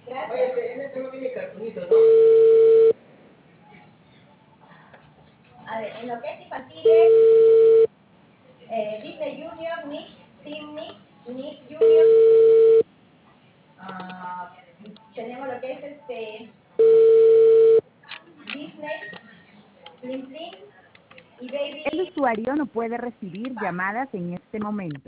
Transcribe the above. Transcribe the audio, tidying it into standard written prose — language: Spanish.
Gracias. Oye, en este no tiene cartonitos, ¿no? A ver, en lo que es infantiles, Disney Junior, Nick, Team Nick, Nick Junior. Tenemos lo que es Disney, Slim Slim y Baby. El usuario no puede recibir llamadas en este momento.